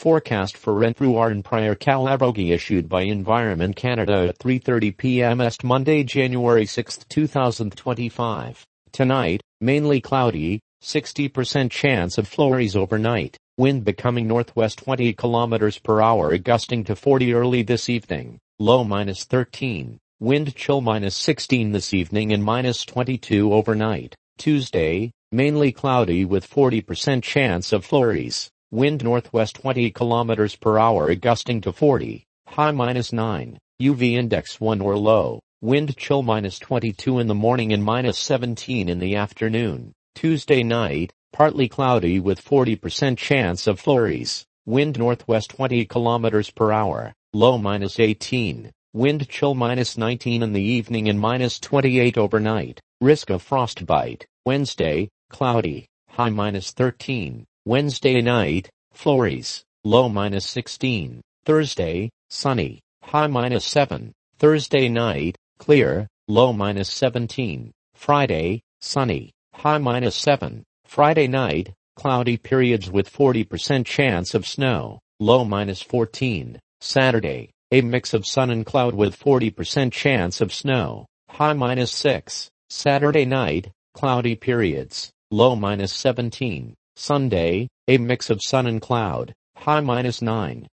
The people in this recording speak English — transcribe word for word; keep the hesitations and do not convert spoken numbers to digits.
Forecast for Renfrew and prior Calabogie issued by Environment Canada at three thirty p m Est Monday, January sixth, two thousand twenty-five. Tonight, mainly cloudy, sixty percent chance of flurries overnight. Wind becoming northwest twenty kilometers per hour gusting to forty early this evening. Low minus thirteen. Wind chill minus sixteen this evening and minus twenty-two overnight. Tuesday, mainly cloudy with forty percent chance of flurries. Wind northwest twenty kilometers per hour gusting to forty. High minus nine. U V index one or low. Wind chill minus twenty-two in the morning and minus seventeen in the afternoon. Tuesday night, partly cloudy with forty percent chance of flurries. Wind northwest twenty kilometers per hour. Low minus eighteen. Wind chill minus nineteen in the evening and minus twenty-eight overnight. Risk of frostbite. Wednesday, cloudy. High minus thirteen. Wednesday night, flurries. Low minus sixteen. Thursday, sunny. High minus seven. Thursday night, clear. Low minus seventeen. Friday, sunny. High minus seven. Friday night, cloudy periods with forty percent chance of snow. Low minus fourteen. Saturday, a mix of sun and cloud with forty percent chance of snow. High minus six. Saturday night, cloudy periods. Low minus seventeen. Sunday, a mix of sun and cloud. High minus nine.